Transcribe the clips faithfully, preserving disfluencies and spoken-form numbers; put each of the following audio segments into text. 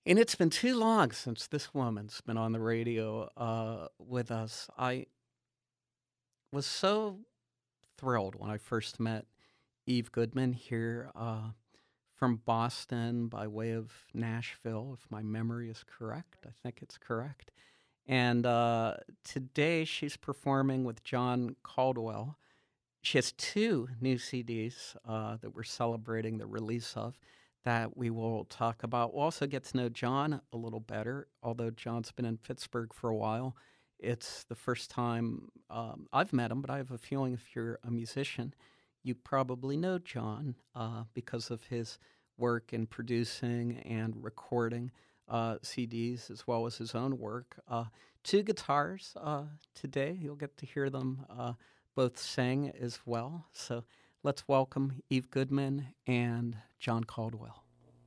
And it's been too long since this woman's been on the radio uh, with us. I was so thrilled when I first met Eve Goodman here uh, from Boston by way of Nashville, if my memory is correct. I think it's correct. And uh, today she's performing with John Caldwell. She has two new C Ds uh, that we're celebrating the release of that we will talk about. We'll also get to know John a little better, although John's been in Pittsburgh for a while. It's the first time um, I've met him, but I have a feeling if you're a musician, you probably know John uh, because of his work in producing and recording uh, C Ds as well as his own work. Uh, two guitars uh, today. You'll get to hear them uh, both sing as well. So let's welcome Eve Goodman and John Caldwell.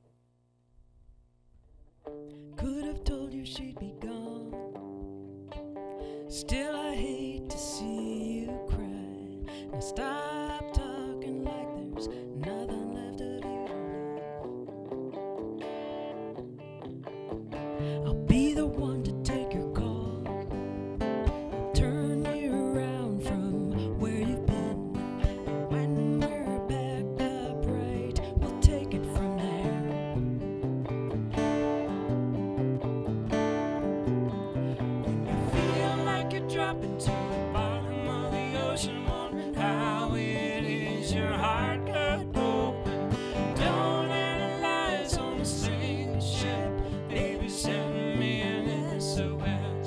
Could have told you she'd be gone. Still, I hate to see you cry. Now stop talking like there's nothing left of you. I'll be the one to take your call. I'll turn you around from where you've been. When we're back upright, we'll take it from there. When you feel like you're dropping to the bottom of the ocean, wondering how it is your heart got broken. Don't analyze on a sinking ship, baby, send me an S O S.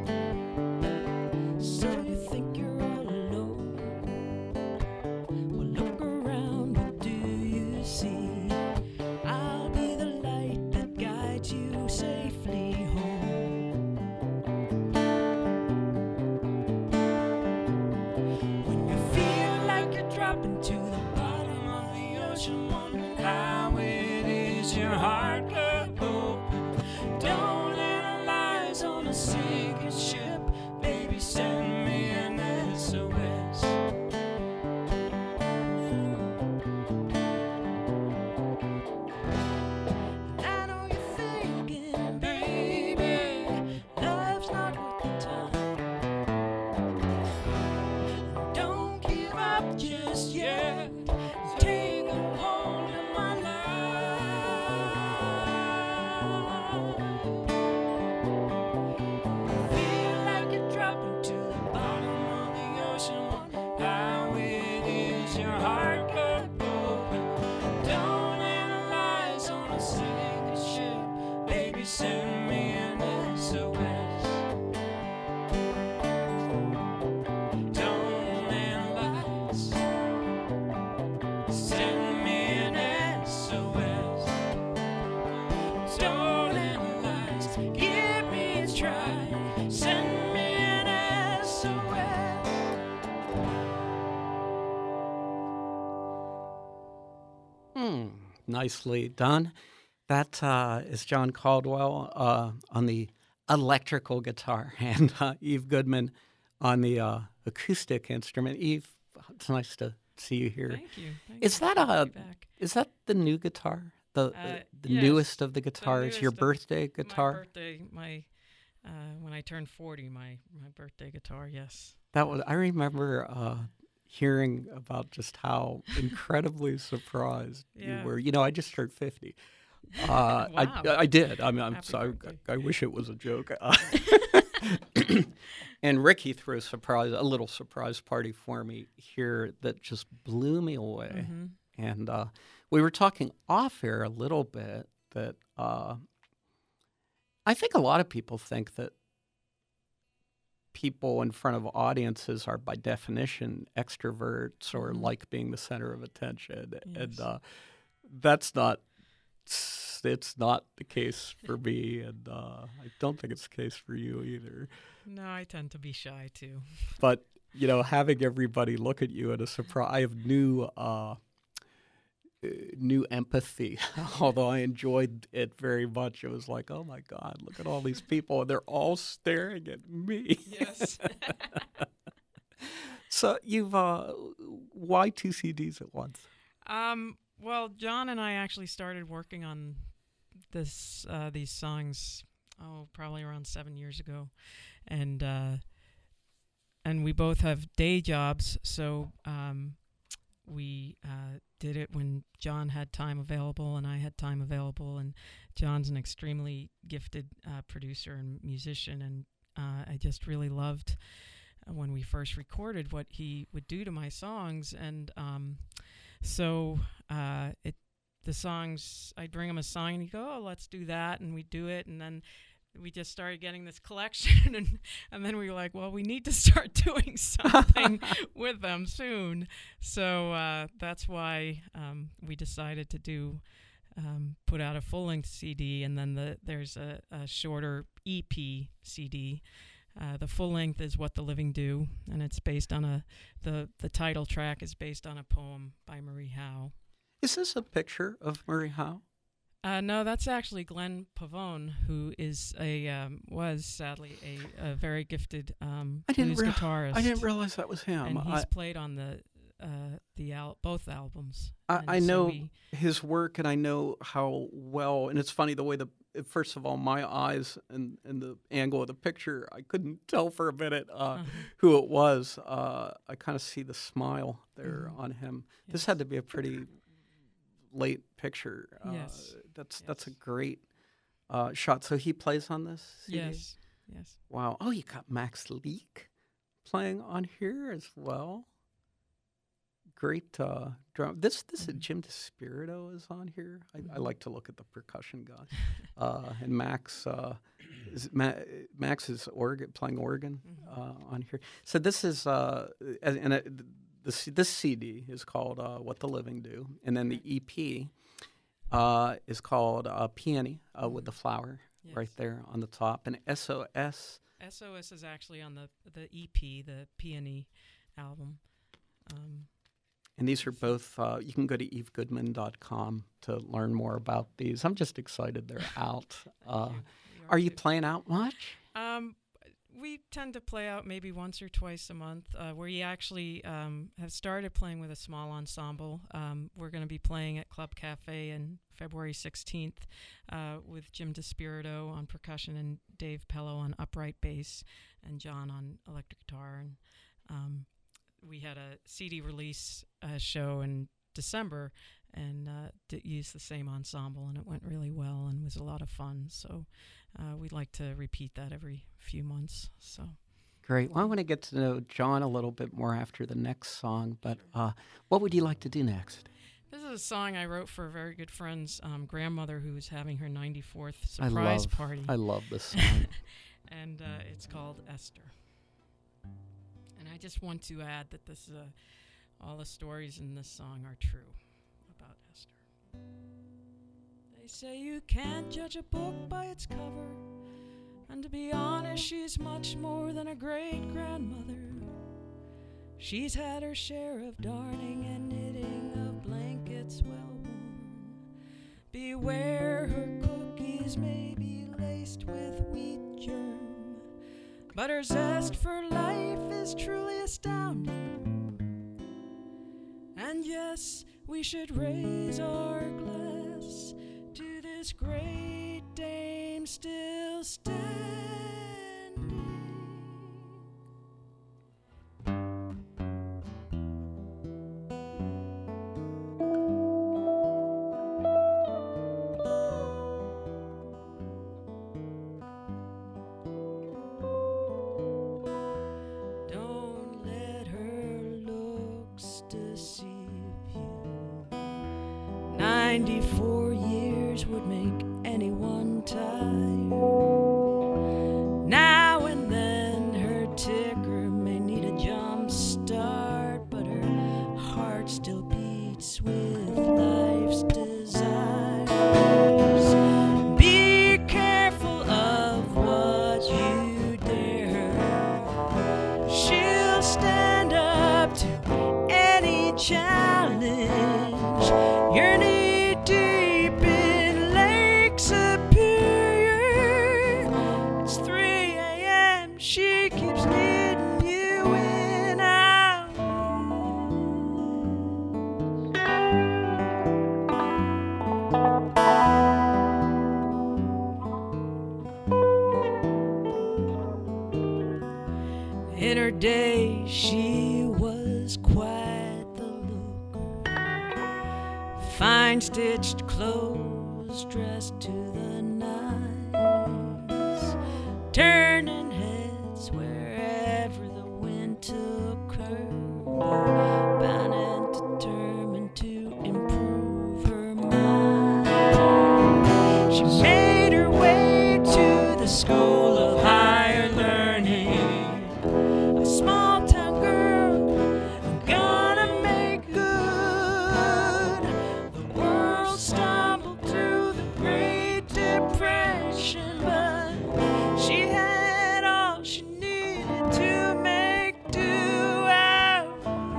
So you think you're all alone? Well, look around, what do you see? I'll be the light that guides you safely home. When you feel like you're dropping to the bottom of the ocean, wondering how it is your heart got open. Don't analyze on a sinking ship, baby, send me an S O S. And I know you're thinking, baby, love's not worth the time. Don't give up just yet. Take a hold of my life. Feel like you're dropping to the bottom of the ocean. Wonder how it is your heart got open. Don't analyze on a sinking ship, baby, send me an S O S. Don't analyze, send me an S O S. Don't analyze, give me a try, send me an S O S. Hmm, nicely done. That uh, is John Caldwell uh, on the electrical guitar and uh, Eve Goodman on the uh, acoustic instrument. Eve, it's nice to see you here. Thank you. Thank Is you. that Good to a be back. is that the new guitar? The Uh, the, the yes, newest of the The guitars? Your newest of- birthday guitar? My birthday, my uh, when I turned forty, my my birthday guitar. Yes. That was I remember uh, hearing about just how incredibly surprised Yeah. you were. You know, I just turned fifty. Uh, I Wow. I did. I mean, I'm Happy sorry. birthday. I, I wish it was a joke. Uh, and Ricky threw a surprise, a little surprise party for me here that just blew me away. Mhm. And uh, we were talking off air a little bit that uh, I think a lot of people think that people in front of audiences are by definition extroverts or Mhm. like being the center of attention. And Yes. uh, that's not, it's not the case for me. And uh, I don't think it's the case for you either. No, I tend to be shy too. But, you know, having everybody look at you at a surprise, I have new, uh, uh, new empathy. Although I enjoyed it very much, it was like, oh my God, look at all these people, and they're all staring at me. Yes. So you've uh, why two C Ds at once? um. Well, John and I actually started working on this uh, these songs, oh, probably around seven years ago, and uh, and we both have day jobs, so um, we uh, did it when John had time available and I had time available. And John's an extremely gifted uh, producer and musician, and uh, I just really loved uh, when we first recorded what he would do to my songs, and um, so uh, it the songs, I'd bring him a song and he'd go, oh, let's do that, and we'd do it, and then we just started getting this collection, and and then we were like, well, we need to start doing something with them soon. So uh, that's why um, we decided to do um, put out a full-length C D, and then the there's a, a shorter E P C D. Uh, the full length is What the Living Do, and it's based on a the the title track is based on a poem by Marie Howe. Is this a picture of Marie Howe? Uh, no, that's actually Glenn Pavone, who is a um, was sadly a, a very gifted um, I didn't blues rea- guitarist. I didn't realize that was him. and he's I, played on the uh, the al- both albums. I, And I so know we- his work, and I know how well. And it's funny the way the first of all, my eyes and, and the angle of the picture, I couldn't tell for a minute uh, uh-huh. who it was. Uh, I kind of see the smile there Mhm. on him. Yes. This had to be a pretty late picture. Uh, Yes. That's that's a Yes. great uh, shot. So he plays on this C D? Yes, yes. Wow. Oh, you got Max Leak playing on here as well. Great uh, drum. This this Mhm. Jim DeSpirito is on here. I, I Mhm. like to look at the percussion guy. Uh, and Max uh, is Ma- Max is organ playing organ Mhm. uh, on here. So this is uh, and and it, this this C D is called uh, What the Living Do, and then the E P uh, is called uh, Peony uh, with the flower right Yes. there on the top, and S O S. S O S is actually on the the E P, the Peony album. Um, And these are both, uh, you can go to eve goodman dot com to learn more about these. I'm just excited they're out. thank Uh, you. We are you too. playing out much? Um, we tend to play out maybe once or twice a month. Uh, we actually um, have started playing with a small ensemble. Um, we're going to be playing at Club Cafe on February sixteenth uh, with Jim DeSpirito on percussion and Dave Pello on upright bass and John on electric guitar. And um, we had a C D release uh, show in December and uh, d- used the same ensemble, and it went really well and was a lot of fun. So uh, we'd like to repeat that every few months. So Great. Well, I want to get to know John a little bit more after the next song, but uh, what would you like to do next? this is a song I wrote for a very good friend's um, grandmother who was having her ninety-fourth I surprise love, party. I love this song. and uh, it's called Esther. And I just want to add that this uh, all the stories in this song are true about Esther. They say you can't judge a book by its cover, and to be honest, she's much more than a great-grandmother. She's had her share of darning and knitting of blankets well worn. Beware, her cookies may be laced with wheat germ, but her zest for life is truly astounding. And yes, we should raise our glass to this great dame still standing. Don't let her looks deceive you. Ninety-four years would make anyone tired. Now and then her ticker may need a jump start, but her heart still beats with life's desires. Be careful of what you dare. She'll stand up to any challenge. You're knee deep in Lake In her day, she was quite the looker. Fine stitched clothes, dressed to the nines, turning heads wherever the wind took her, bound and determined to improve her mind. She made her way to the school of higher learning, a small town girl gonna make good. The world stumbled through the Great Depression, but she had all she needed to make do out.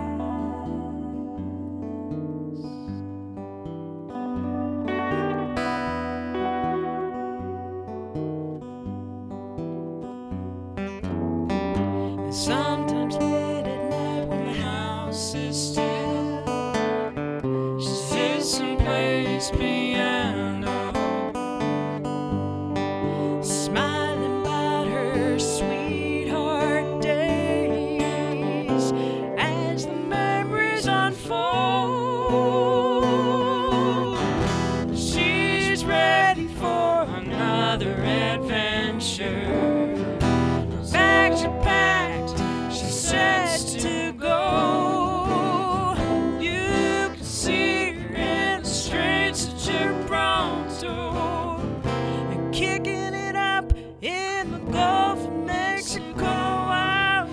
And sometimes late at night when the house is still, she sits someplace piano, smiling about her sweetheart days as the memories unfold. She's ready for another adventure. Bags are packed, she's set to go. You can see her in the streets of Toronto, and kicking it up in the Gulf of Mexico. Out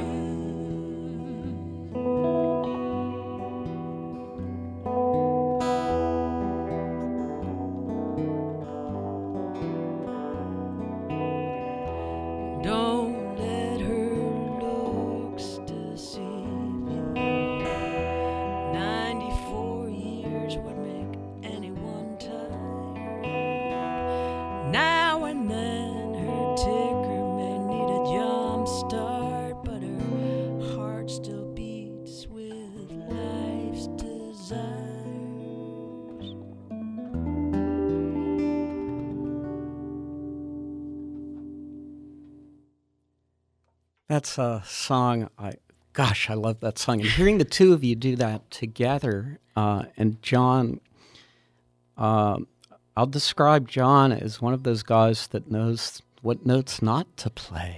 Don't let her looks deceive you. Ninety-four years would make anyone tired. Now and then her ticker may need a jump start, but her heart still beats with life's desires. That's a song. I, gosh, I love that song. And hearing the two of you do that together, uh, and John, um, I'll describe John as one of those guys that knows what notes not to play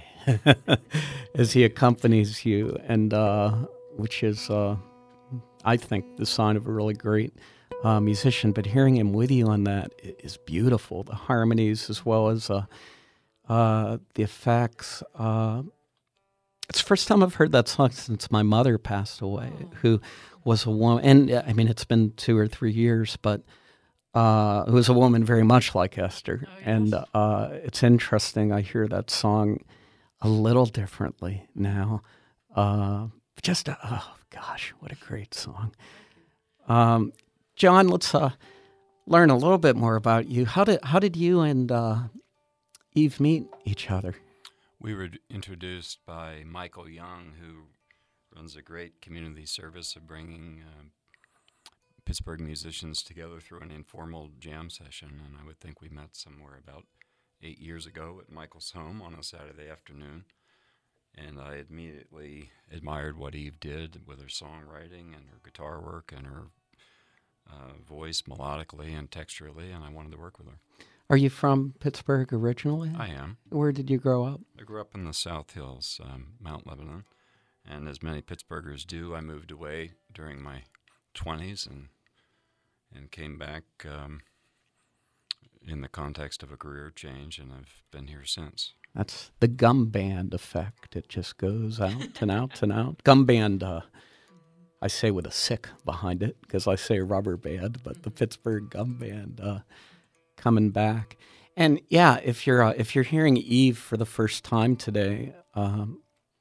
as he accompanies you, and uh, which is, uh, I think, the sign of a really great uh, musician. But hearing him with you on that i- is beautiful. The harmonies as well as uh, uh, the effects. Uh, It's the first time I've heard that song since my mother passed away, who was a woman, and uh, I mean, it's been two or three years, but uh, who was a woman very much like Esther. Oh, yes. And uh, it's interesting, I hear that song a little differently now. Uh, just, uh, oh gosh, what a great song. Um, John, let's uh, learn a little bit more about you. How did, how did you and uh, Eve meet each other? We were d- introduced by Michael Young, who runs a great community service of bringing uh, Pittsburgh musicians together through an informal jam session. And I would think we met somewhere about eight years ago at Michael's home on a Saturday afternoon. And I immediately admired what Eve did with her songwriting and her guitar work and her uh, voice melodically and texturally, and I wanted to work with her. Are you from Pittsburgh originally? I am. Where did you grow up? I grew up in the South Hills, um, Mount Lebanon, and as many Pittsburghers do, I moved away during my twenties and and came back um, in the context of a career change, and I've been here since. That's the gum band effect. It just goes out and out and out. Gum band, uh, I say with a sick behind it, because I say rubber band, but the Pittsburgh gum band uh, coming back. And yeah, if you're uh, if you're hearing Eve for the first time today, um,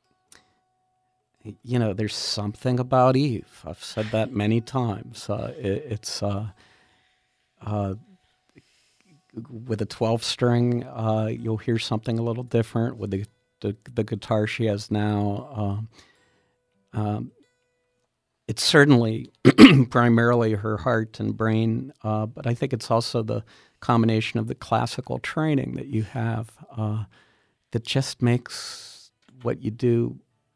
you know, there's something about Eve. I've said that many times. Uh, it, it's uh, uh, with a twelve string, uh, you'll hear something a little different. With the the, the guitar she has now, um, um, it's certainly primarily her heart and brain, uh, but I think it's also the combination of the classical training that you have uh, that just makes what you do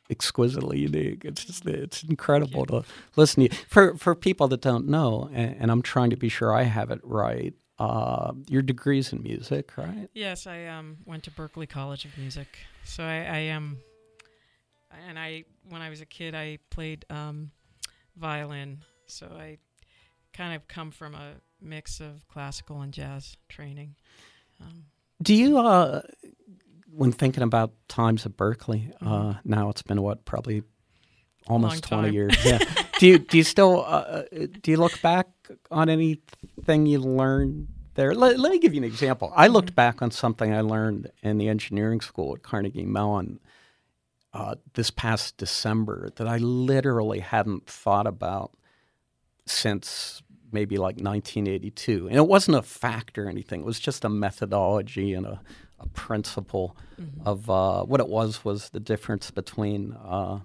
exquisitely unique. It's just it's incredible to listen to you. For for people that don't know, and, and I'm trying to be sure I have it right. Uh, your degree's in music, right? Yes, I um, went to Berklee College of Music. So I, I am, and I when I was a kid, I played um, violin. So I kind of come from a mix of classical and jazz training. Um, Do you, uh, when thinking about times at Berklee, uh, Mhm. now it's been what, probably almost Long twenty time. years. Yeah. do you do you still uh, do you look back on anything you learned there? Let, let me give you an example. I looked Mhm. back on something I learned in the engineering school at Carnegie Mellon uh, this past December that I literally hadn't thought about since maybe like nineteen eighty-two. And it wasn't a fact or anything. It was just a methodology and a, a principle mhm. of uh, what it was was the difference between uh,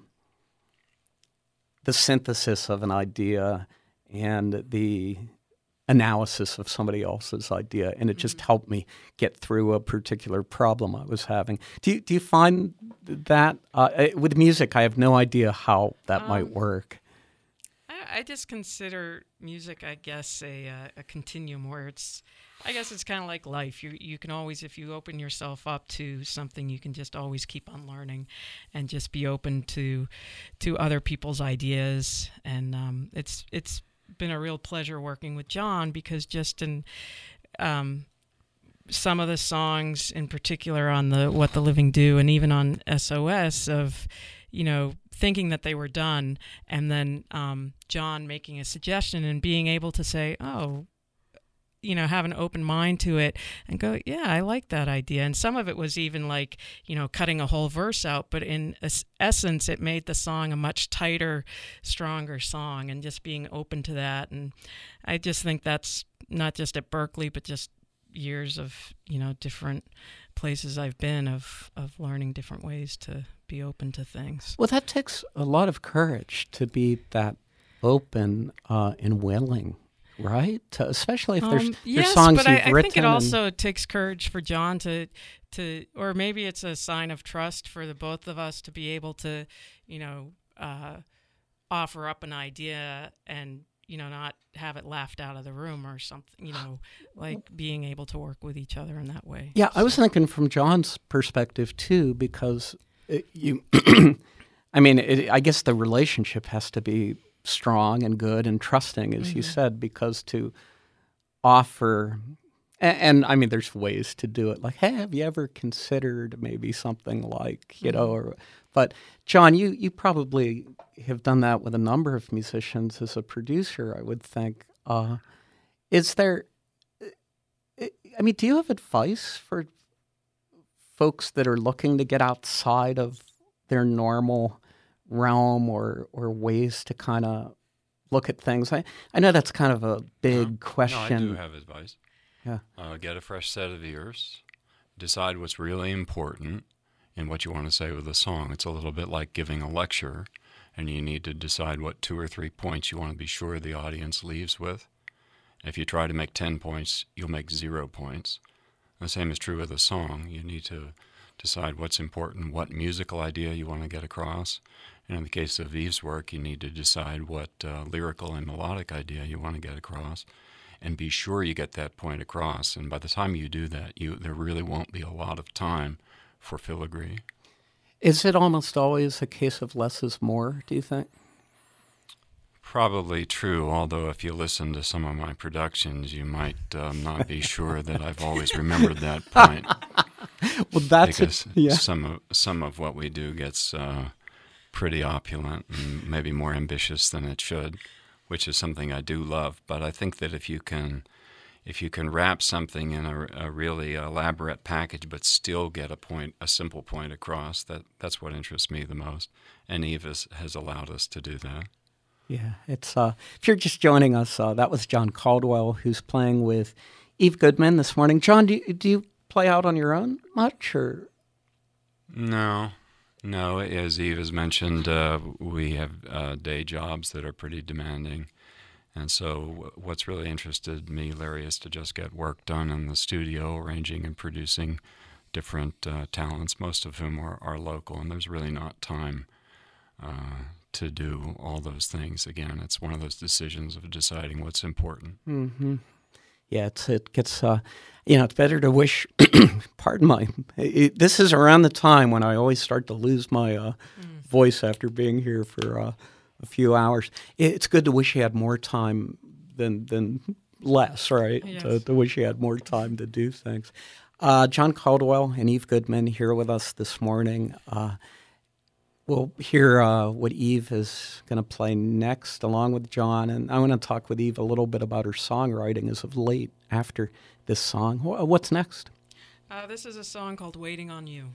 the synthesis of an idea and the analysis of somebody else's idea, and it just Mhm. helped me get through a particular problem I was having. Do you, do you find that uh, eh, with music? I have no idea how that might Um, work. I, I just consider music, I guess, a uh, a continuum where it's, I guess it's kind of like life. You you can always, if you open yourself up to something, you can just always keep on learning, and just be open to to other people's ideas. And um, it's it's been a real pleasure working with John, because just in um, some of the songs in particular on the What the Living Do, and even on S O S, of, you know, thinking that they were done, and then um, John making a suggestion and being able to say, oh, you know, have an open mind to it and go, yeah, I like that idea. And some of it was even like, you know, cutting a whole verse out, but in es- essence, it made the song a much tighter, stronger song, and just being open to that. And I just think that's not just at Berklee, but just years of, you know, different places I've been, of, of learning different ways to be open to things. Well, that takes a lot of courage to be that open uh, and willing, right? To, especially if there's, Um, there's yes, songs but you've I, I written. think it and- also takes courage for John to, to, or maybe it's a sign of trust for the both of us to be able to, you know, uh, offer up an idea and, you know, not have it laughed out of the room or something, you know, like being able to work with each other in that way. Yeah, I was So- thinking from John's perspective too, because it, you, I mean, it, I guess the relationship has to be strong and good and trusting, as you Mhm. said, because to offer, and, and I mean, there's ways to do it. Like, hey, have you ever considered maybe something like, you know, or, but John, you you probably have done that with a number of musicians as a producer, I would think. Uh, is there? I mean, do you have advice for folks that are looking to get outside of their normal realm, or or ways to kind of look at things? I, I know that's kind of a big No, question. No, I do have advice. Yeah. Uh, get a fresh set of ears. Decide what's really important and what you want to say with a song. It's a little bit like giving a lecture, and you need to decide what two or three points you want to be sure the audience leaves with. If you try to make ten points, you'll make zero points. The same is true with a song. You need to decide what's important, what musical idea you want to get across. And in the case of Yves's work, you need to decide what uh, lyrical and melodic idea you want to get across, and be sure you get that point across. And by the time you do that, you there really won't be a lot of time for filigree. Is it almost always a case of less is more, do you think? Probably true, although if you listen to some of my productions, you might um, not be sure that I've always remembered that point. Well, that's because it. Yeah. some of some of what we do gets uh, pretty opulent and maybe more ambitious than it should, which is something I do love. But I think that if you can, if you can wrap something in a, a really elaborate package, but still get a point, a simple point across, that that's what interests me the most. And Yves has, has allowed us to do that. Yeah, it's uh, if you're just joining us, uh, that was John Caldwell, who's playing with Yves Goodman this morning. John, do you, do you play out on your own much, or? No, no. As Yves has mentioned, uh, we have uh, day jobs that are pretty demanding. And so what's really interested me, Larry, is to just get work done in the studio, arranging and producing different uh, talents, most of whom are, are local. And there's really not time uh, to do all those things. Again, it's one of those decisions of deciding what's important. Mm-hmm. Yeah, it's, it gets, uh, you know, it's better to wish, pardon my, it, this is around the time when I always start to lose my uh, mm. voice after being here for uh, a few hours. It, it's good to wish you had more time than than less, right? Yes. To, to wish you had more time to do things. Uh, John Caldwell and Eve Goodman here with us this morning. Uh, we'll hear uh, what Eve is going to play next along with John, and I want to talk with Eve a little bit about her songwriting as of late after this song. What's next? Uh, this is a song called Waiting on You.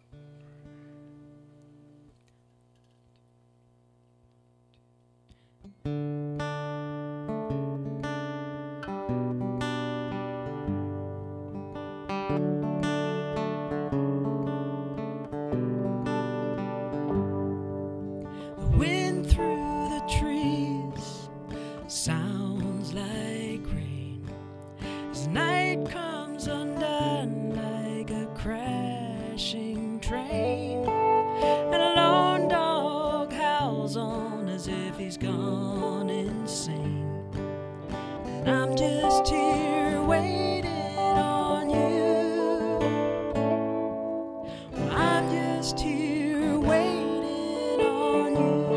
Sounds like rain as night comes undone like a crashing train, and a lone dog howls on as if he's gone insane. And I'm just here waiting on you. Well, I'm just here waiting on you.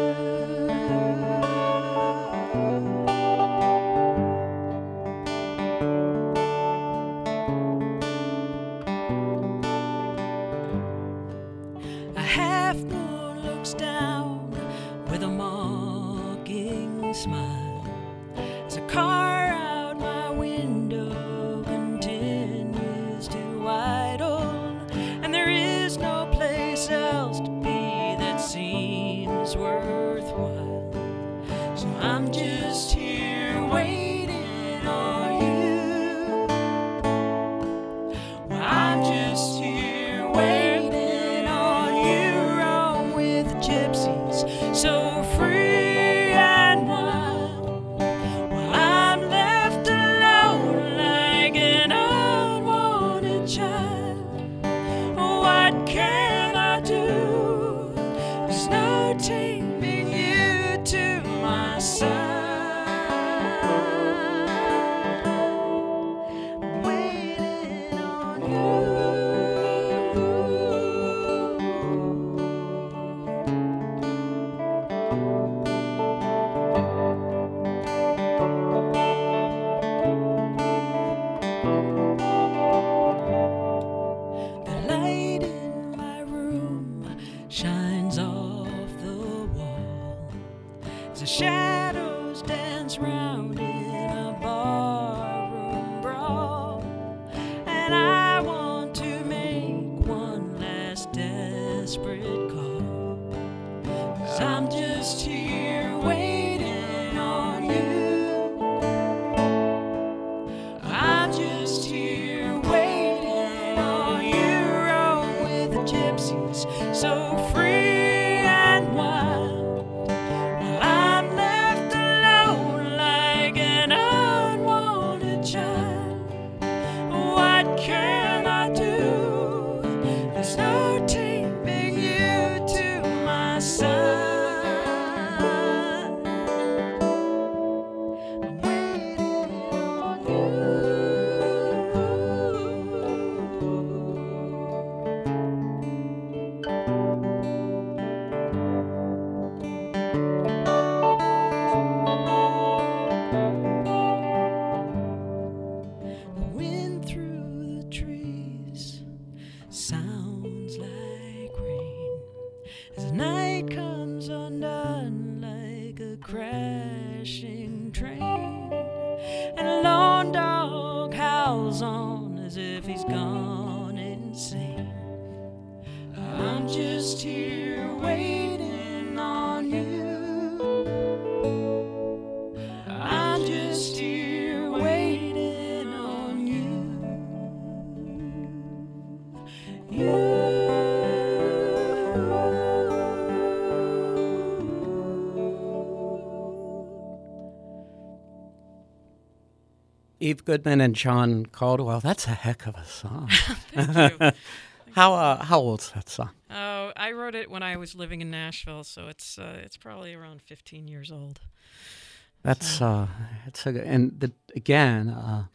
Smile as a car out my window continues to idle, and there is no place else to be that seems worthwhile. So I'm just here waiting on you. Well, I'm just here waiting on you. Roam with the gypsies, so free. Taking you to my side, waiting on you. The light in my room shines off the wall as the shadows dance round in a barroom brawl, and I want to make one last desperate call, 'cause I'm just here waiting on you. I'm just here waiting on you. Roam with the gypsies, so free. Sounds like rain as the night comes undone like a crashing train, and a lone dog howls on as if he's gone insane. I'm just here waiting on you. I'm just here waiting on you. You. Eve Goodman and John Caldwell. That's a heck of a song. Thank you. Thank How uh, how old's that song? Oh, I wrote it when I was living in Nashville, so it's uh, it's probably around fifteen years old. That's So- uh, it's a good, and the, again, uh,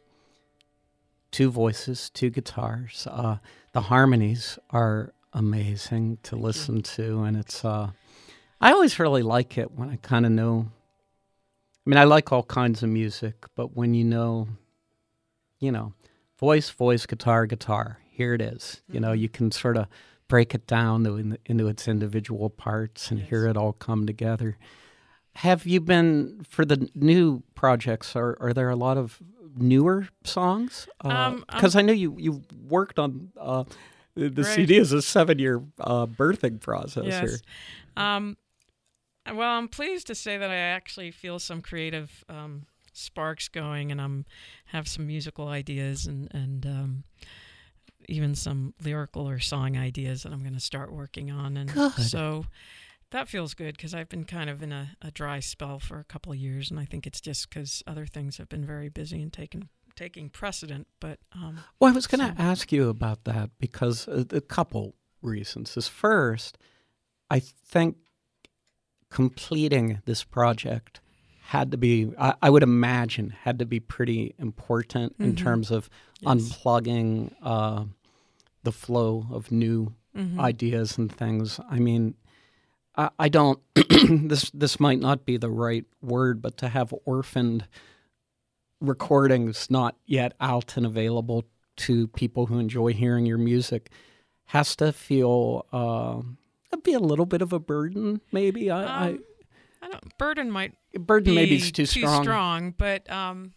two voices, two guitars. Uh, the harmonies are amazing to Thank you. listen to, and it's. Uh, I always really like it when I kind of know. I mean, I like all kinds of music, but when you know, you know, voice, voice, guitar, guitar. Here it is. You know, Mhm. you can sort of break it down to, into its individual parts and hear Yes. it all come together. Have you been for the new projects? Are are there a lot of newer songs? Um, Because I know you you worked on uh, the, the Right. C D as a seven year uh, birthing process here. Yes. Um, well, I'm pleased to say that I actually feel some creative um, sparks going, and I'm have some musical ideas and and um, even some lyrical or song ideas that I'm going to start working on. And Good. so that feels good because I've been kind of in a, a dry spell for a couple of years, and I think it's just because other things have been very busy and taking taking precedent. But um, Well, I was going to So- ask you about that because a, a couple reasons. Is first, I think completing this project had to be, I, I would imagine, had to be pretty important in Mhm. terms of yes. unplugging uh, the flow of new Mhm. ideas and things. I mean, I, I don't. this this might not be the right word, but to have orphaned recordings not yet out and available to people who enjoy hearing your music has to feel uh, it'd be a little bit of a burden. Maybe I, Um, I don't. Burden might I burden maybe be is too strong. but um,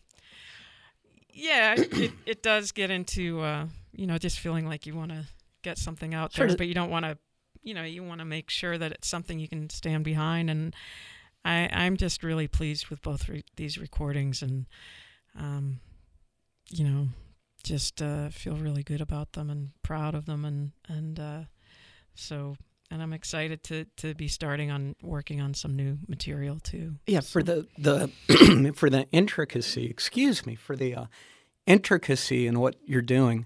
yeah, it, it does get into uh, you know, just feeling like you want to get something out Sure. there, but you don't want to, you know, you want to make sure that it's something you can stand behind. And I, I'm just really pleased with both re- these recordings, and um, you know, just uh, feel really good about them and proud of them, and and uh, so. And I'm excited to, to be starting on working on some new material too. Yeah, for So- the the for the intricacy. Excuse me for the uh, intricacy in what you're doing,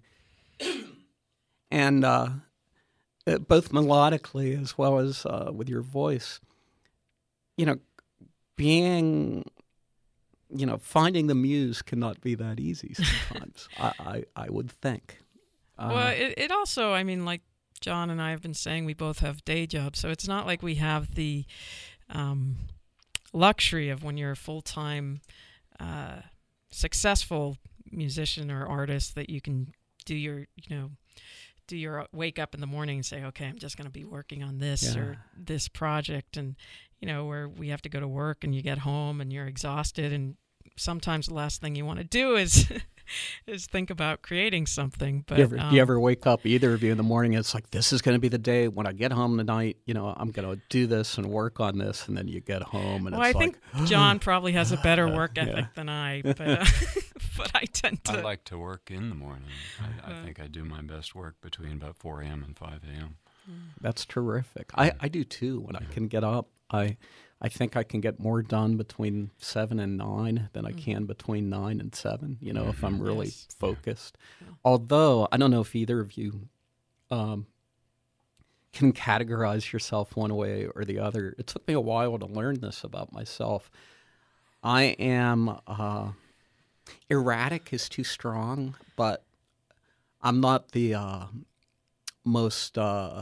and uh, uh, both melodically as well as uh, with your voice. You know, being, you know, finding the muse cannot be that easy sometimes. I, I I would think. Uh, Well, it, it also, I mean, like John and I have been saying, we both have day jobs, so it's not like we have the um, luxury of when you're a full-time uh, successful musician or artist that you can do your, you know, do your wake up in the morning and say, okay, I'm just going to be working on this Yeah. or this project, and you know, where we have to go to work and you get home and you're exhausted, and sometimes the last thing you want to do is is think about creating something. But do you, ever, um, do you ever wake up, either of you, in the morning? It's like, this is going to be the day when I get home tonight. You know, I'm going to do this and work on this, and then you get home, and well, it's I like, think John probably has a better work Yeah. ethic than I, but uh, but I tend to. I like to work in the morning. I, I Uh. think I do my best work between about four a.m. and five a.m. that's terrific. I, I do too. When I can get up, I I think I can get more done between seven and nine than I Mhm. can between nine and seven. You know, if I'm really Yes. focused. Yeah. Although I don't know if either of you um, can categorize yourself one way or the other. It took me a while to learn this about myself. I am uh, erratic is too strong, but I'm not the uh, most uh,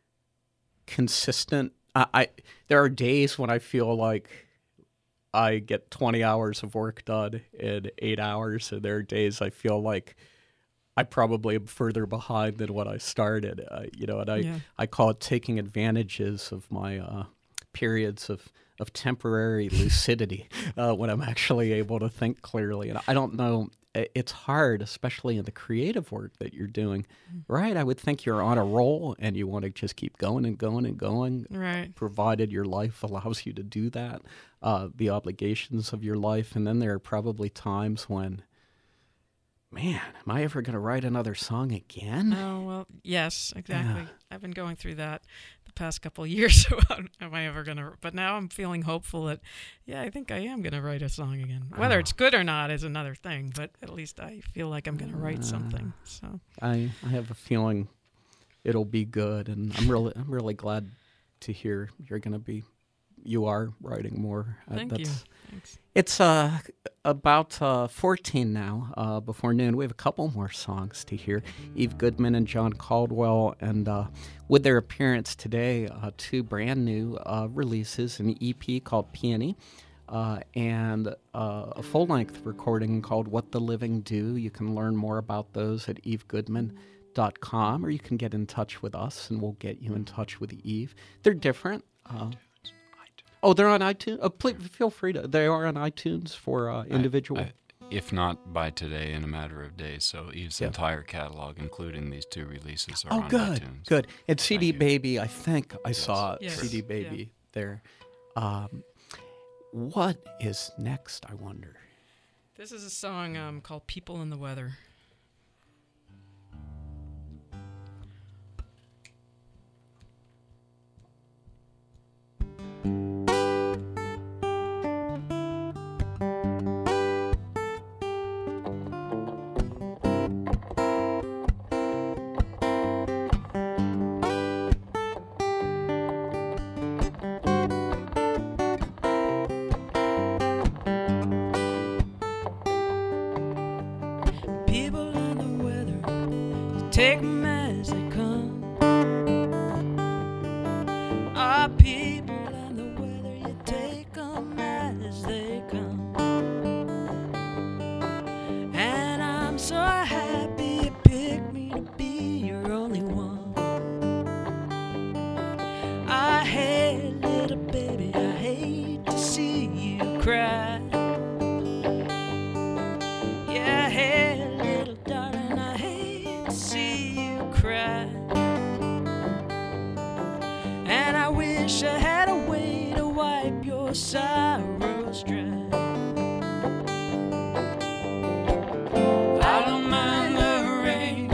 consistent. I, I there are days when I feel like I get twenty hours of work done in eight hours, and there are days I feel like I probably am further behind than when I started. Uh, you know, and I, Yeah. I call it taking advantages of my uh, periods of, of temporary lucidity uh, when I'm actually able to think clearly. And I don't know, i- it's hard, especially in the creative work that you're doing, right? I would think you're on a roll and you want to just keep going and going and going, Right. provided your life allows you to do that, uh, the obligations of your life. And then there are probably times when, man, am I ever going to write another song again? Oh, well, yes, exactly. I've been going through that the past couple of years about am I ever going to, but now I'm feeling hopeful that, yeah, I think I am going to write a song again. Whether Oh. it's good or not is another thing, but at least I feel like I'm going to write Ah. something. So, I, I have a feeling it'll be good. And I'm really I'm really glad to hear you're going to be you are writing more. Uh, Thank you. Thanks. It's uh, about uh, fourteen now, uh, before noon. We have a couple more songs to hear. Eve Goodman and John Caldwell, and uh, with their appearance today, uh, two brand new uh, releases, an E P called Peony, uh, and uh, a full-length recording called What the Living Do. You can learn more about those at eve goodman dot com, or you can get in touch with us, and we'll get you in touch with Eve. They're different. Uh, Oh, they're on iTunes? Oh, please, feel free to. They are on iTunes for uh, individual. I, I, if not by today, in a matter of days. So Eve's Yeah. entire catalog, including these two releases, are Oh, on good, iTunes. good. And C D Thank you. Baby, I think I Yes. saw Yes. C D Baby there. Um, what is next, I wonder? This is a song um, called People in the Weather. People in the weather, take 'em as they come. Our people in the weather, you take 'em as they come. And I'm so happy you picked me to be your only one. I hate little baby, I hate to see you cry. Yeah, hey, little darling, I hate to see you cry. And I wish I had a way to wipe your sorrows dry. I don't mind the rain,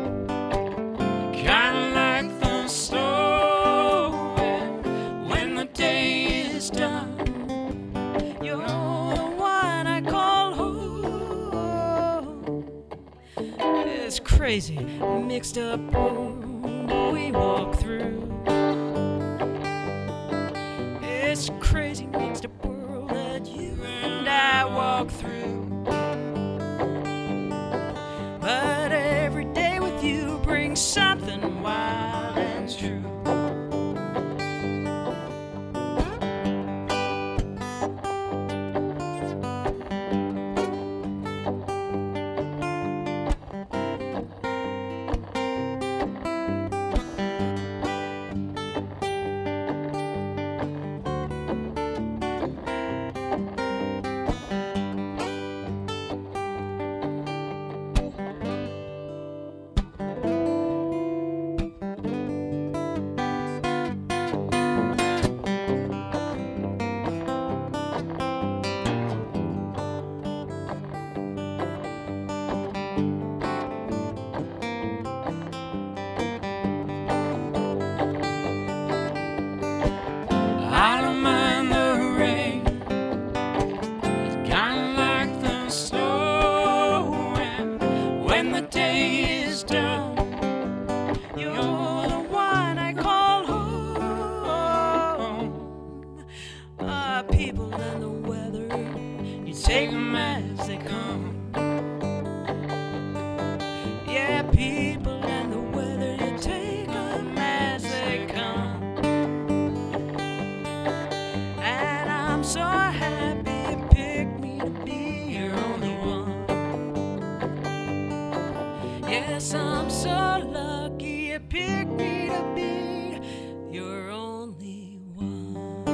kinda like the snow. And when the day is done, you're the one I call home. It's crazy, mixed up world we walk through. It's crazy, mixed up world that you and I walk through. But every day with you brings something wild and true. I don't mind the rain, it's kinda like the snow. And when the day is done, you're the one I call home. Ah, people and the weather, you take 'em as they come. Yeah, people and the weather, you take 'em as they come. And I'm so happy you picked me to be your only one. Yes, I'm so lucky you picked me to be your only one.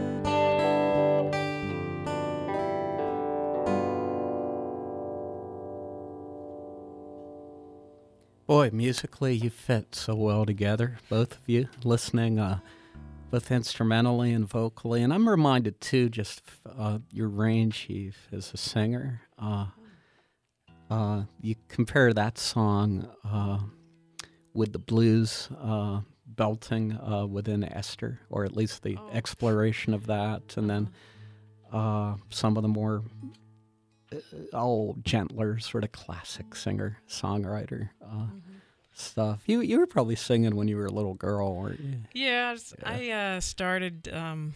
Boy, musically, you fit so well together, both of you, listening uh, both instrumentally and vocally. And I'm reminded, too, just uh, your range, Eve, as a singer. Uh, uh, you compare that song uh, with the blues uh, belting uh, within Esther, or at least the Oh. exploration of that, and then uh, some of the more uh, oh, gentler, sort of classic singer-songwriter uh, Mhm. stuff. You you were probably singing when you were a little girl, weren't you? Yeah, I was- I uh, started um,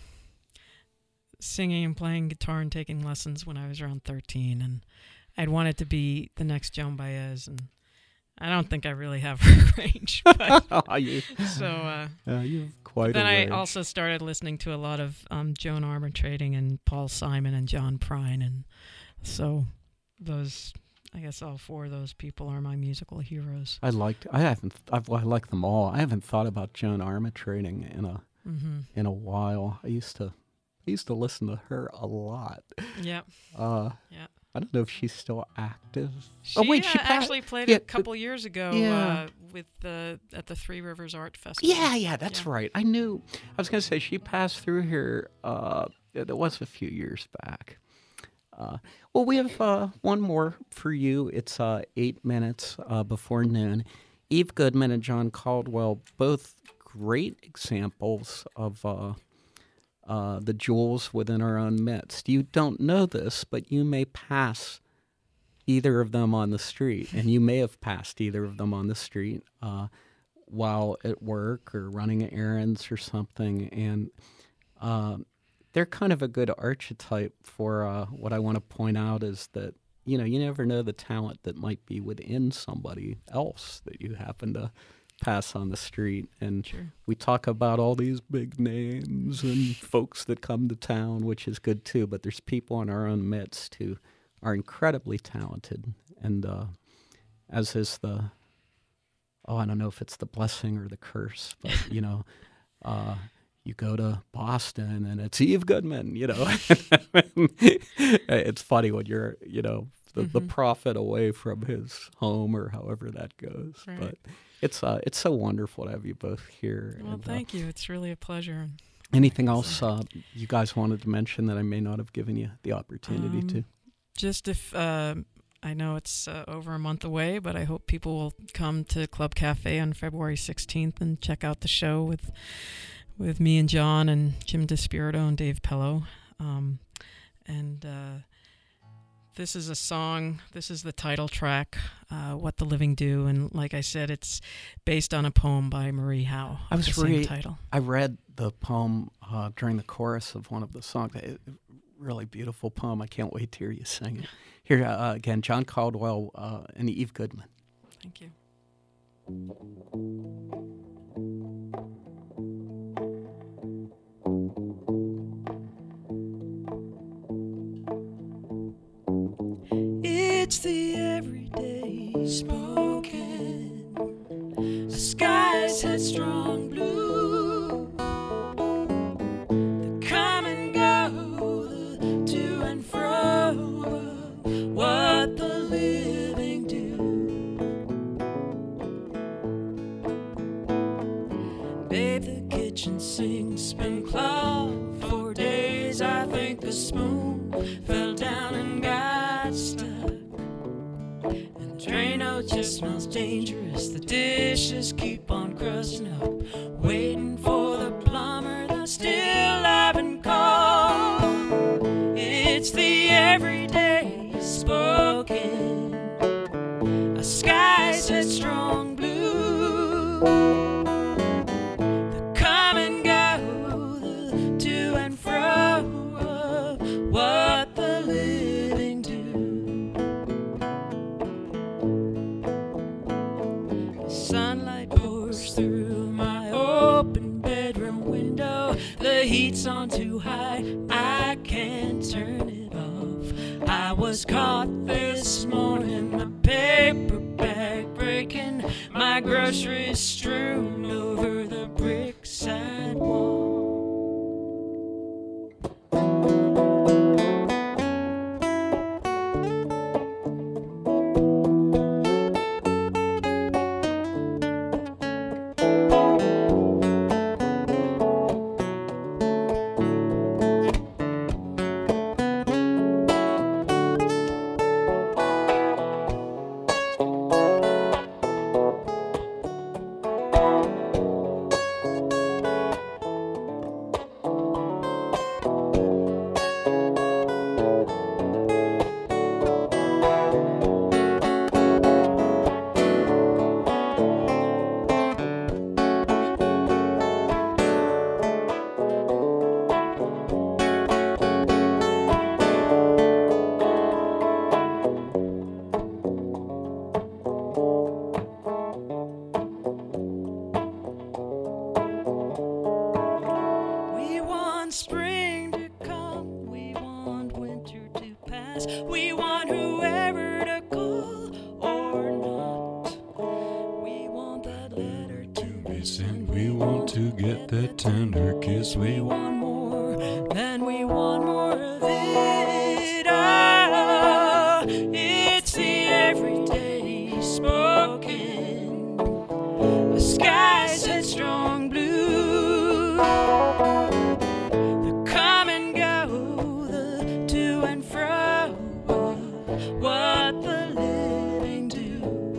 singing and playing guitar and taking lessons when I was around thirteen, and I'd wanted to be the next Joan Baez, and I don't think I really have her range. But Oh, you, so uh, uh, you've quite then a I range. also started listening to a lot of um, Joan Armatrading and Paul Simon and John Prine, and so those, I guess, all four of those people are my musical heroes. I liked. I haven't. I've, I like them all. I haven't thought about Joan Armatrading in a Mm-hmm. in a while. I used to. I used to listen to her a lot. Yeah, Uh, yeah. I don't know if she's still active. She, oh wait, uh, she pa- actually played yeah, a couple years ago yeah. uh, with the at the Three Rivers Art Festival. Yeah, yeah, that's Yeah. right. I knew. I was gonna say she passed through here. Uh, it was a few years back. Uh, well, we have uh, one more for you. It's uh, eight minutes uh, before noon. Eve Goodman and John Caldwell, both great examples of uh, uh, the jewels within our own midst. You don't know this, but you may pass either of them on the street, and you may have passed either of them on the street uh, while at work or running errands or something, and uh, they're kind of a good archetype for uh, what I want to point out is that, you know, you never know the talent that might be within somebody else that you happen to pass on the street. And Sure. we talk about all these big names and folks that come to town, which is good too, but there's people in our own midst who are incredibly talented. And uh, as is the, oh, I don't know if it's the blessing or the curse, but, you know, uh, you go to Boston and it's Eve Goodman, you know. It's funny when you're, you know, the, the Mhm. prophet away from his home or however that goes. Right. But it's uh, it's so wonderful to have you both here. Well, and, uh, thank you. It's really a pleasure. anything else uh, you guys wanted to mention that I may not have given you the opportunity Um, to? Just if uh, I know it's uh, over a month away, but I hope people will come to Club Cafe on February sixteenth and check out the show with with me and John and Jim DeSpirito and Dave Pello. Um, and uh, this is a song. This is the title track, uh, "What the Living Do," and like I said, it's based on a poem by Marie Howe. I was the same re- title. I read the poem uh, during the chorus of one of the songs. It, really beautiful poem. I can't wait to hear you sing it. Here uh, again, John Caldwell uh, and Eve Goodman. Thank you. It's the everyday spoken, a sky's headstrong blue. The come and go, the to and fro, what the living do. Babe, the kitchen sink, spin cloth for days. I think the spoon fell down and got stuck. And the Drano just smells dangerous. The dishes keep on crusting up, waiting for the plumber that still haven't called. It's the everyday spoken, a sky's headstrong blue. The come and go, the to and fro, what the living do. The sunlight pours through my open bedroom window. The heat's on too high, I can't turn it off. I was caught this morning, my paper bag breaking, my groceries strewn over the brick sidewalk. place, and we want to get that tender kiss. We want more than we want more of it. Oh, it's the everyday spoken. The skies headstrong blue. The come and go, the to and fro. What the living do.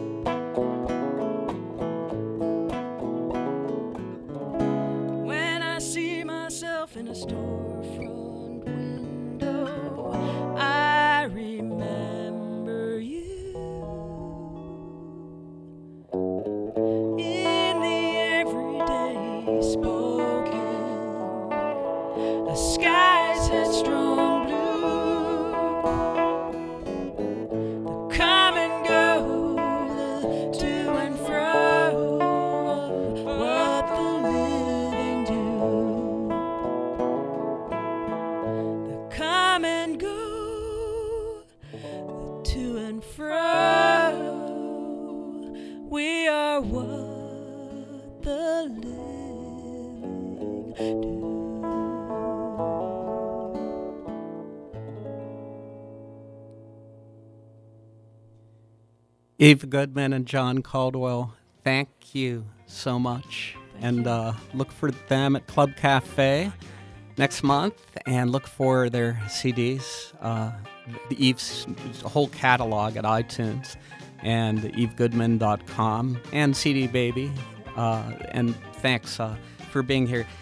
When I see myself in a storefront window, I remember you. In the everyday spoken, the skies headstrong blue. The come and go, the to and fro. What the living do. The come and go, the to and fro. We are what the living do. Eve Goodman and John Caldwell, thank you so much. and uh, look for them at Club Cafe next month, and look for their C Ds, uh, the Eve's whole catalog at iTunes and eve goodman dot com and C D Baby. Uh, and thanks uh, for being here.